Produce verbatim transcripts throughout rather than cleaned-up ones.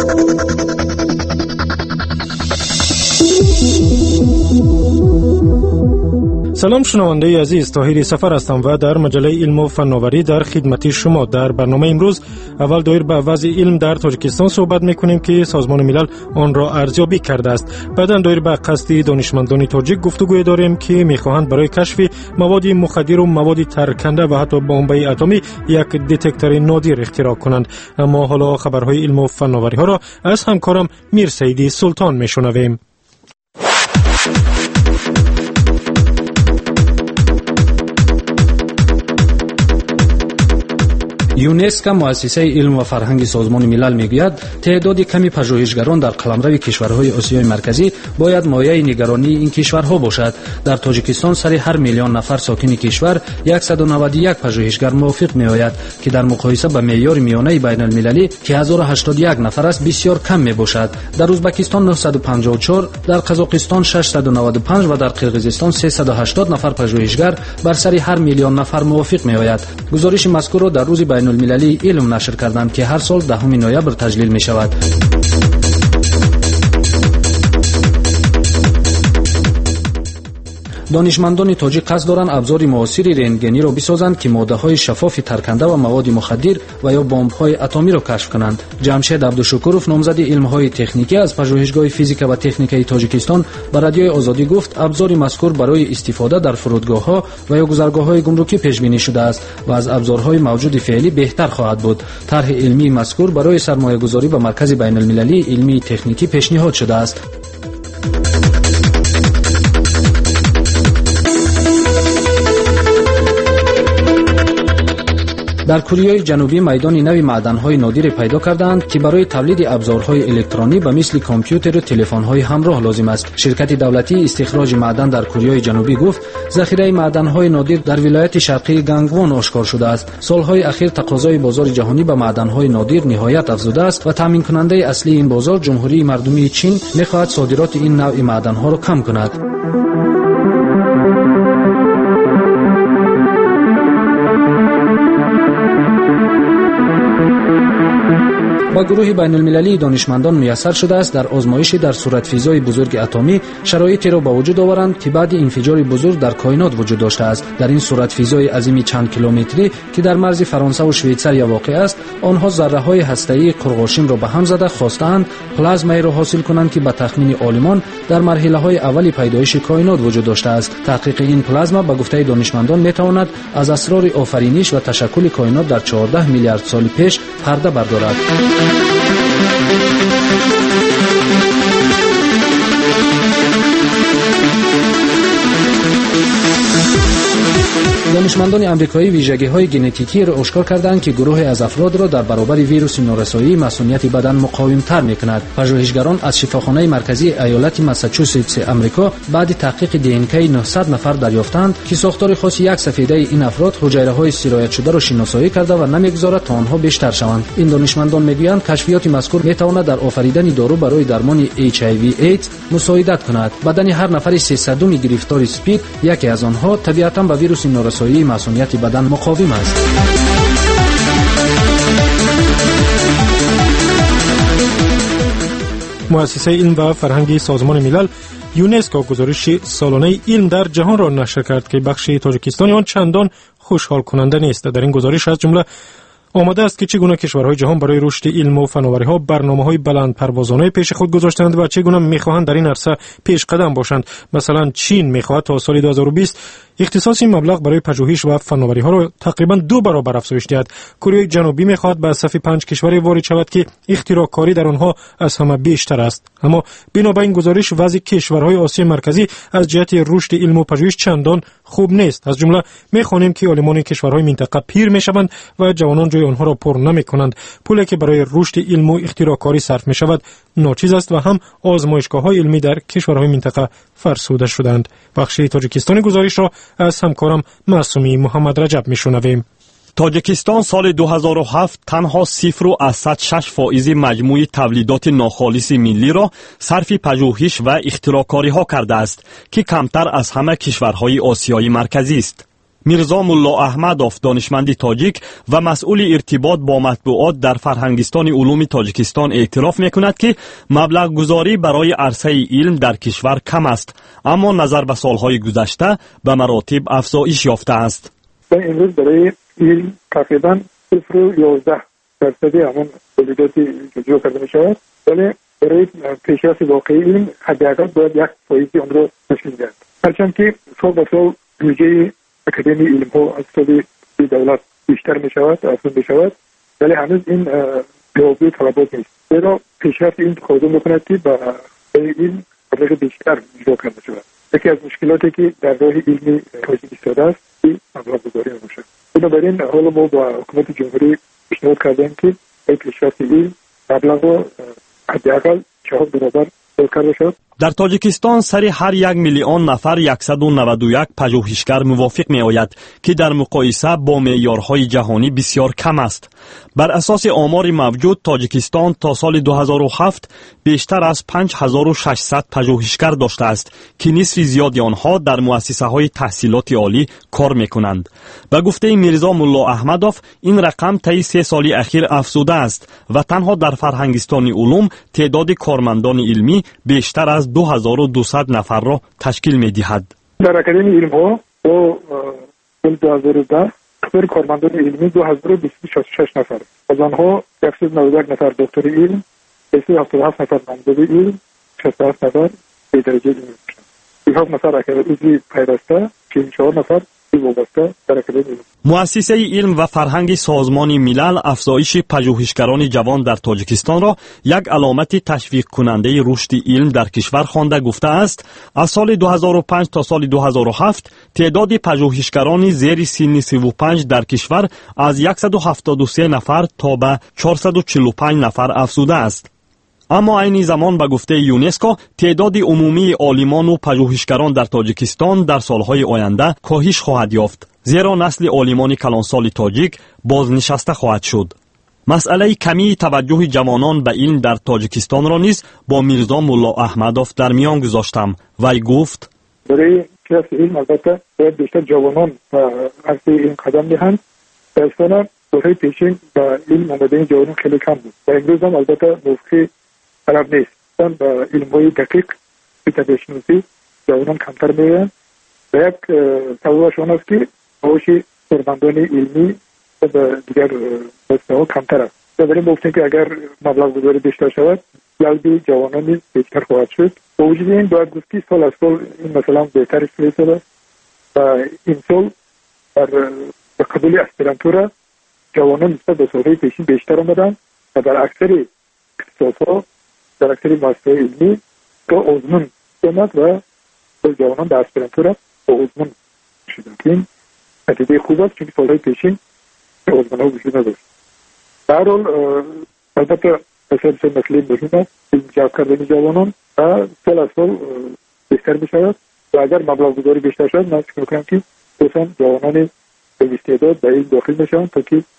سلام شنونده عزیز، طاهر سفر هستم و در مجله علم و فناوری در خدمت شما. در برنامه امروز اول دایر به وضع علم در تاجیکستان صحبت میکنیم که سازمان ملل آن را ارزیابی کرده است. بعداً دایر به قصد دانشمندان تاجیک گفتگو داریم که میخواهند برای کشف مواد مخدر و مواد ترکنده و حتی بمب اتمی یک دتکتور نادر اختراع کنند. اما حالا خبرهای علم و فناوری ها را از همکارم میر سیدی سلطان میشنویم. یونسکو مؤسسه علم و فرهنگ سازمان ملل میگوید تعداد کمی پژوهشگران در قلمرو کشورهای آسیای مرکزی باید مایه نگرانی این کشورها باشد. در تاجیکستان سر هر میلیون نفر ساکن کشور صد و نود و یک پژوهشگر موافق میآید که در مقایسه با معیار میانه بین المللی که هزار و هشتاد و یک نفر است بسیار کم میباشد. در ازبکستان نهصد و پنجاه و چهار، در قزاقستان ششصد و نود و پنج و در قرقیزستان سیصد و هشتاد نفر پژوهشگر بر سر هر میلیون نفر موافق میآید. گزارش مذکور را در روز بین المللی علم نشر کردند که هر سال دهم نوامبر تجلیل می شود. دانشمندان تاجیک قصد دارند ابزار معاصر رنتگنی را بسازند که ماده‌های شفاف ترکنده و مواد مخدر و یا بمب‌های اتمی را کشف کنند. جمشید عبدالشکورов نامزد علم‌های تکنیکی از پژوهشگاه فیزیک و تکنیکی تاجیکستان به رادیوی آزادی گفت ابزار مذکور برای استفاده در فرودگاه‌ها و یا گذرگاه‌های گمرکی پیش بینی شده است و از ابزارهای موجود فعلی بهتر خواهد بود. طرح علمی مذکور برای سرمایه‌گذاری به مرکز بین‌المللی علمی تکنیکی پیشنهاد شده است. در کره جنوبی میدان نوی معدن‌های نادر پیدا کردند که برای تولید ابزارهای الکترونی به مثل کامپیوتر و تلفن‌های همراه لازم است. شرکت دولتی استخراج معدن در کره جنوبی گفت ذخیره معدن‌های نادر در ولایت شرقی گانگوان آشکار شده است. سال‌های اخیر تقاضای بازار جهانی به معدن‌های نادر نهایت افزوده است و تامین کننده اصلی این بازار جمهوری مردمی چین می‌خواهد صادرات این نوع معدن‌ها را کم کند. با گروه بین المللی دانشمندان میسر شده است در آزمایش در صورت فیزای بزرگ اتمی شرایطی را به وجود آورند که بعد انفجار بزرگ در کائنات وجود داشته است. در این صورت فیزای عظیم چند کیلومتری که در مرز فرانسه و شویتزر واقع است، آنها ذره‌های هسته‌ای قرقاشیم را به هم زده خواستند پلازمایی را حاصل کنند که به تخمین عالمان در مرحله‌های اول پیدایش کائنات وجود داشته است. تحقیق این پلازما به گفته دانشمندان میتواند از اسرار آفرینش و تشکل کائنات در چهارده میلیارد سال پیش پرده بردارد. دانشمندان آمریکایی ویژگی‌های ژنتیکی را آشکار کردند که گروهی از افراد را در برابر ویروس نورسایی مسئولیت بدن مقاوم‌تر می‌کند. پژوهشگران از شفاخانه مرکزی ایالت ماساچوستس آمریکا بعد تحقیق دی ان کی نهصد نفر دریافتند که ساختار خاص یک سفیده این افراد حجایره‌های سیرایت شده را شناسایی کرده و نمی‌گذارد تا آنها بیشتر شوند. این دانشمندان می‌گویند کشفیات مذکور می‌تواند در آفریدن دارو برای درمان اچ آی وی ایدز مساعدت کند. بدن هر نفر سیصد گرفتار اسپید یکی از آنها طبیعتاً به ویروس نورسایی مسئولیت بدن مقاوم است. مؤسسه علم و فرهنگی سازمان ملل یونسکو گزارش سالانه علم در جهان را نشر کرد که بخش تاجیکستان آن چندان خوشحال کننده نیست. در این گزارش از جمله آمده است که چگونه کشورهای جهان برای رشد علم و فناوری‌ها برنامه‌های بلند پروازانه پیش خود گذاشتند و چگونه می‌خواهند در این عرصه پیش قدم باشند. مثلا چین می‌خواهد تا سال دو هزار و بیست اختصاص مبلغ برای پژوهش و فناوری‌ها را تقریباً دو برابر افزایش دهد. کره جنوبی می‌خواهد به صف پنج کشور وارد شود که اختراع‌کاری در آنها از همه بیشتر است. اما بنابراین گزارش وضع کشورهای آسیای مرکزی از جهت رشد علم و پژوهش چندان خوب نیست. از جمله می‌خوانیم که عالمان کشورهای منطقه پیر می‌شوند و جوانان جای آنها را پر نمی‌کنند. پولی که برای رشد علم و اختراع‌کاری صرف می‌شود ناچیز است و هم آزمایشگاه‌های علمی در کشورهای منطقه فرسوده شدند. بخش تاجیکستان گزارش را از همکارم معصومی محمد رجب میشنویم. تاجیکستان سال دو هزار و هفت تنها صفر و صد و شش فائز مجموع تولیدات ناخالص ملی را صرف پژوهش و اختراع‌کاری ها کرده است که کمتر از همه کشورهای آسیای مرکزی است. میرزا ملا احمدوف دانشمند تاجیک و مسئول ارتباط با مطبوعات در فرهنگستان علوم تاجیکستان اعتراف میکند که مبلغ گذاری برای عرصه علم در کشور کم است، اما نظر به سالهای گذشته به مراتب افزایش یافته است. امروز برای علم تقریبا صفر و یازده درصدی همون تولیداتی جلو کرده می شود، ولی برای پیشرفت واقعی علم حداقل باید یک فایزی اون رو تشکیل دهد. هرچند که سال به سال بودجه اکادمی علم ها از سال دولت بیشتر می شود، افزون می شود، ولی هنوز این جوابی طلبات نیست. زیرا پیشرفت این تقاضا میکند که با علم مبلغ بیشتر جلو کرده شود. یکی از مشکلاتی که در راه علمی توجیه ایستاده است این مبلغ گذاری نمیشه. بنابراین حالا ما با حکومت جمهوری پیشنهاد کردیم که این پیشرفت علم مبلغ رو حداقل چهار برابر کرده شد. در تاجیکستان سری هر یک میلیون نفر صد و نود و یک پژوهشگر موافق می آید که در مقایسه با معیارهای جهانی بسیار کم است. بر اساس آمار موجود تاجیکستان تا سال دو هزار و هفت بیشتر از پنج هزار و ششصد پژوهشگر داشته است که نصف زیادی آنها در مؤسسه های تحصیلات عالی کار می کنند. به گفته میرزا ملا احمدوف این رقم طی سه سال اخیر افزوده است و تنها در فرهنگستان علوم تعداد کارمندان علمی بیشتر از دو هزار و دویست نفر را تشکیل می دهد. در اکادمی علم ها با سال دو هزار و ده تعداد کارمندان علمی دو هزار و دویست و شصت و شش نفر، از آنها صد و نود و یک نفر دکتر علم، دویست و هفتاد و هفت نفر نامزد علم، شصت و هفت نفر به درجه علمی میشن. هفت نفر اکادمی پیوسته، چهل و چهار نفر وابسته در اکادمی علم. مؤسسه علم و فرهنگ سازمان ملل افزایش پژوهشگران جوان در تاجیکستان را یک علامت تشویق کننده رشد علم در کشور خوانده گفته است. از سال دو هزار و پنج تا سال دو هزار و هفت تعداد پژوهشگران زیر سن سی و پنج در کشور از صد و هفتاد و سه نفر تا به چهارصد و چهل و پنج نفر افزوده است. اما عین زمان به گفته یونسکو تعداد عمومی عالمان و پژوهشگران در تاجیکستان در سالهای آینده کاهش خواهد یافت، زیرا نسل عالمان کلانسال تاجیک بازنشسته خواهد شد. مسئله کمی توجه جوانان به علم در تاجیکستان را نیز با میرزا ملا احمدوف در میان گذاشتم. وی گفت برای کسب علم البته باید بیشتر جوانان به عرصه علم قدم دهند. درستانه دوره پیشین به علم آمدن جوانان خیلی کم بود و امروز هم البته موقع خراب نیست. چون به علم های دقیق به طبیعت شناسی جوانان کمتر می‌آیند و یک سببش آن است که معاش کارمندان علمی به دیگر رشته‌ها کمتر است. بنابراین گفتیم که اگر مبلغ گذاری بیشتر شود جلب جوانان نیز بیشتر خواهد شد. با وجود این باید گفت که سال از سال این مثلا بهتر است شده و این سال در قبول اسپرانتورا جوانان نسبت به سالهای پیشین بیشتر آمدند و در اکثر اختصاص‌ها در اکثر مؤسسه‌های علمی با آزمون آمد و جوانان در اسپرانتورا با آزمون شدند. این نتیجه خوب است چون سالهای پیشین آزمون‌ها وجود نداشت. در حال البته بسیار مسئله مهم است علم جلب کردن جوانان و سال از سال بیشتر می‌شود و اگر مبلغ گذاری بیشتر شد من فکر می‌کنم که خصوصا جوانان به استعداد به علم داخل میشوند تا که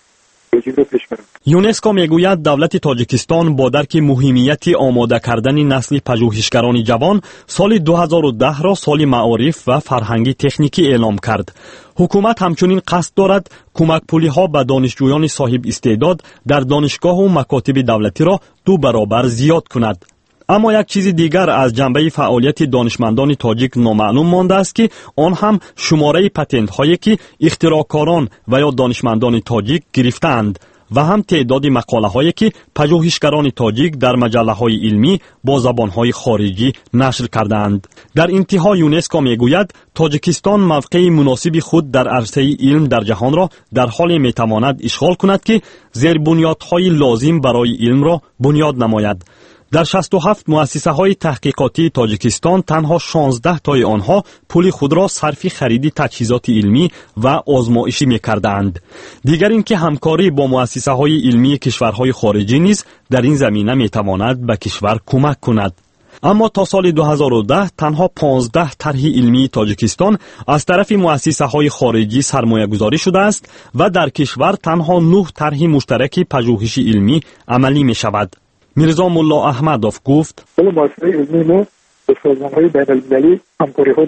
یونسکو میگوید دولت تاجیکستان با درک مهمیت آماده کردن نسل پژوهشگران جوان سال دو هزار و ده را سال معارف و فرهنگی تکنیکی اعلام کرد. حکومت همچنین قصد دارد کمک پولی ها به دانشجویان صاحب استعداد در دانشگاه و مکاتب دولتی را دو برابر زیاد کند. اما یک چیز دیگر از جنبه فعالیت دانشمندان تاجیک نامعلوم مانده است که آن هم شماره پتنت هایی که اختراعکاران و یا دانشمندان تاجیک گرفتند و هم تعداد مقاله هایی که پژوهشگران تاجیک در مجله های علمی با زبان های خارجی نشر کردند. در انتها یونسکو میگوید تاجیکستان موقع مناسب خود در عرصه علم در جهان را در حال میتواند اشغال کند که زیر بنیادهای لازم برای علم را بنیاد نماید. در شصت و هفت مؤسسه های تحقیقاتی تاجیکستان تنها شانزده تای آنها پول خود را صرف خرید تجهیزات علمی و آزمایشی می کردند. دیگر اینکه همکاری با مؤسسه های علمی کشورهای خارجی نیز در این زمینه می تواند به کشور کمک کند. اما تا سال دو هزار و ده تنها پانزده طرح علمی تاجیکستان از طرف مؤسسه های خارجی سرمایه گذاری شده است و در کشور تنها نه طرح مشترک پژوهش علمی عملی می شود. میرزا ملا احمدوف گفت مؤسسه علمی ما با سازمان‌های بین‌المللی همکاری‌ها دارند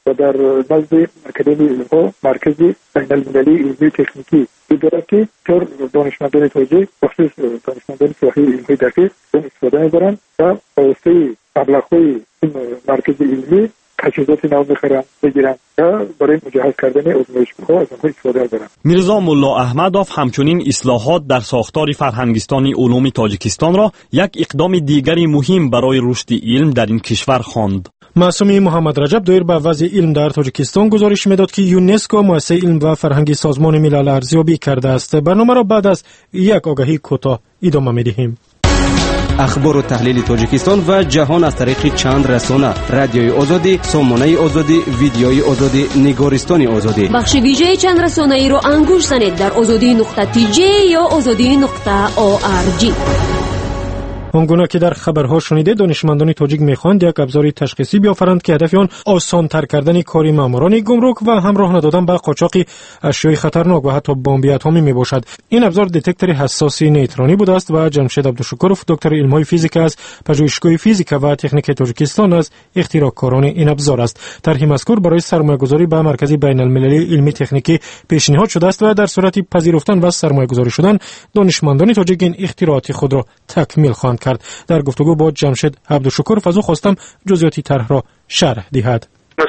و در نزد اکادمی علم‌ها مرکز بین‌المللی علمی تکنیکی دارد که چهار دانشمندان تاجیک بخصوص دانشمندان ساحه علمی دقیق استفاده می‌برند و واسطه مبلغ‌های این مرکز علمی تجهیزات نو می‌خرن بگیرن و برای مجهز کردن آزمایشگاه‌ها از آنها استفاده می‌برن. میرزا ملا احمدوف همچنین اصلاحات در ساختار فرهنگستان علوم تاجیکستان را یک اقدام دیگری مهم برای رشد علم در این کشور خواند. معصومی محمد رجب دایر به وضع علم در تاجیکستان گزارش میداد که یونسکو مؤسسه علم و فرهنگ سازمان ملل ارزیابی کرده است. برنامه را بعد از یک آگهی کوتاه ادامه می‌دهیم. اخبار و تحلیل تاجیکستان و جهان از طریق چند رسانه: رادیوی آزادی، سامانه آزادی، ویدیوی آزادی، نگارستان آزادی. بخش ویژه چند رسانه ای را انگوش زنید در آزادی نقطه تی جی یا آزادی نقطه او آر جی. آنگونه که در خبرها شنیده، دانشمندان تاجیک میخواهند یک ابزار تشخیصی بیافرند که هدف آن آسان‌تر کردن کار ماموران گمرک و همراه ندادن به قاچاق اشیاء خطرناک و حتی بمب اتمی میباشد. این ابزار دتکتور حساسی نیوترونی بوده است و جمشید عبدالشکورف، دکتر علم‌های فیزیک از پژوهشگاه فیزیک و تکنیک تاجیکستان، از اختراعکاران این ابزار است. طرح مذکور برای سرمایه‌گذاری به مرکز بین‌المللی علمی تکنیکی پیشنهاد شده است و در صورت پذیرفتن و سرمایه‌گذاری شدن، دانشمندان تاجیک این اختراعات خود را تکمیل خواهند کرد. در گفتگو با جمشید عبدالشکورف از او خواستم جزئیات طرح را شرح دهد.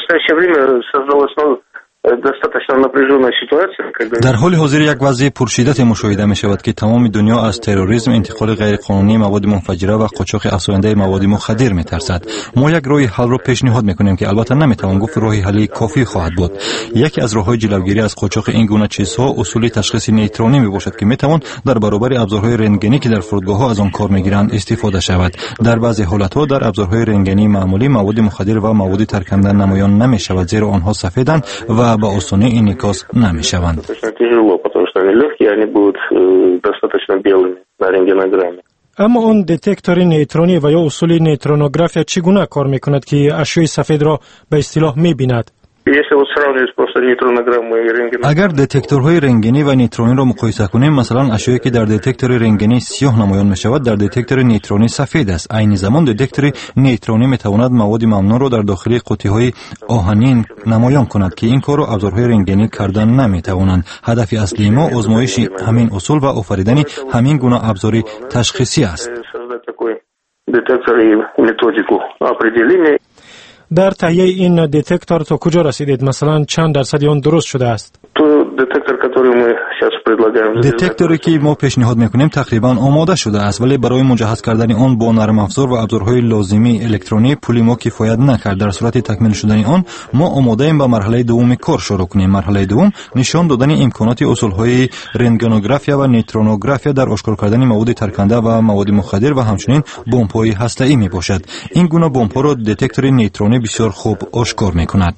در حال حاضر یک وضع پرشدت مشاهده می شود که تمام دنیا از تروریسم، انتقال غیرقانونی مواد منفجره و قاچاق افزاینده مواد مخدر می ترسد. ما یک راه حل را پیشنهاد می کنیم که البته نمی توان گفت راه حلی کافی خواهد بود. یکی از راههای جلوگیری از قاچاق این گونه چیزها اصول تشخیص نیوترونی می باشد که می توان در برابر ابزارهای رنتگنی که در فرودگاه ها از آن کار می گیرند استفاده شود. در بعضی حالت ها در ابزارهای رنتگنی معمولی مواد مخدر و مواد ترکنده نمایان نمی شود، زیرا آنها سفیدند و با آسانی انعکاس نمی شوند. اما آن دتکتور نیوترونی و یا اصول نیوترونوگرافیا چگونه کار می کند که اشیاء سفید را به اصطلاح می بیند؟ اگر دتکتورهای رنگینی و نیوترونی را مقایسه کنیم، مثلا اشیایی که در دتکتور رنگینی سیاه نمایان می شود در دتکتور نیوترونی سفید است. عین زمان دتکتور نیوترونی می تواند مواد ممنوع را در داخل قوطی های آهنین نمایان کند که این کار را ابزارهای رنگینی کردن نمی توانند. هدف اصلی ما آزمایش همین اصول و آفریدن همین گونه ابزار تشخیصی است. در تهیه این دتکتور تا کجا رسیدید؟ مثلا چند درصد آن درست شده است؟ دتکتوری که ما پیشنهاد میکنیم تقریبا آماده شده است، ولی برای مجهز کردن آن با نرم افزار و ابزارهای لازمی الکترونی پولی ما کفایت نکرد. در صورت تکمیل شدن آن ما آماده ایم به مرحله دوم کار شروع کنیم. مرحله دوم نشان دادن امکانات اصولهای رنتگنوگرافیا و نیوترونوگرافیا در آشکار کردن مواد ترکنده و مواد مخدر و همچنین بمب‌های هسته‌ای میباشد. این گونه بمب‌ها را دتکتور نیوترونی بسیار خوب آشکار میکند.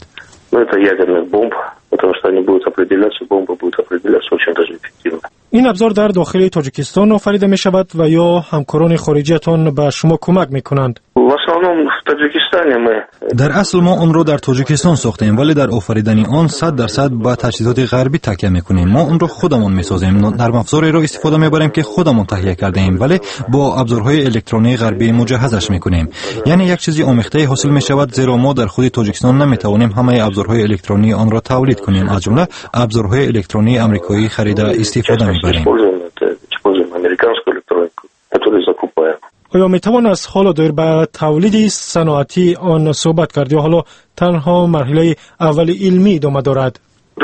این ابزار در داخل تاجیکستان آفریده می شود و یا همکاران خارجیتان به شما کمک می کنند؟ در اصل ما آن را در تاجیکستان ساختیم، ولی در آفریدن آن صد درصد با تجهیزات غربی تکیه میکنیم. ما آن را خودمان میسازیم، نرم افزاری را استفاده میبریم که خودمان تهیه کرده ایم، ولی با ابزارهای الکترونی غربی مجهزش میکنیم. یعنی یک چیزی آمیخته حاصل میشود، زیرا ما در خود تاجیکستان نمیتوانیم همه ابزارهای الکترونی آن را تولید کنیم. از جمله ابزارهای الکترونی آمریکایی خریده استفاده میبریم. آیا میتوان از حالا دایر به تولید صنعتی آن صحبت کرد یا حالا تنها مرحله اول علمی ادامه دارد؟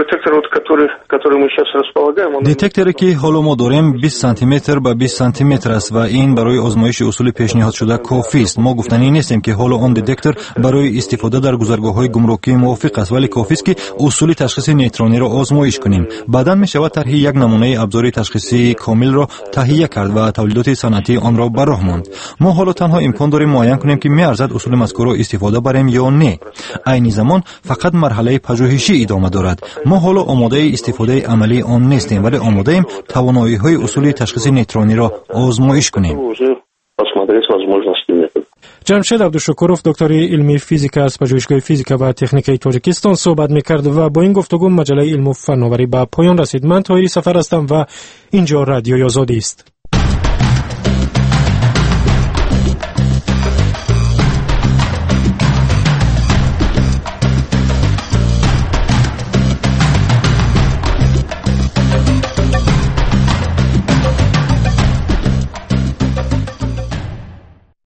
دتکتوری که حالا ما داریم بیست سانتی متر به بیست سانتی متر است و این برای آزمایش اصول پیشنهاد شده کافی است. ما گفتنی نیستیم که حالا آن دتکتور برای استفاده در گذرگاه‌های گمرکی موافق است، ولی کافی است که اصول تشخیص نیوترونی را آزمایش کنیم. بعداً می شود طرح یک نمونه ابزار تشخیصی کامل را تهیه کرد و تولیدات صنعتی آن را به راه ماند. ما حالا تنها امکان داریم معین کنیم که می ارزد اصول مذکور را استفاده بریم یا نه. عین زمان فقط مرحله پژوهشی ادامه دارد. ما حالا آماده استفاده عملی آن نیستیم، ولی آماده ایم توانایی‌های اصول تشخیص نیوترونی را آزمایش کنیم. جمشید عبدالشکورف، دکتر علمی فیزیک از پژوهشگاه فیزیک و تکنیک تاجیکستان صحبت می‌کرد و با این گفتگو مجله علم و فناوری به پایان رسید. من طاهری سفر هستم و اینجا رادیوی آزادی است.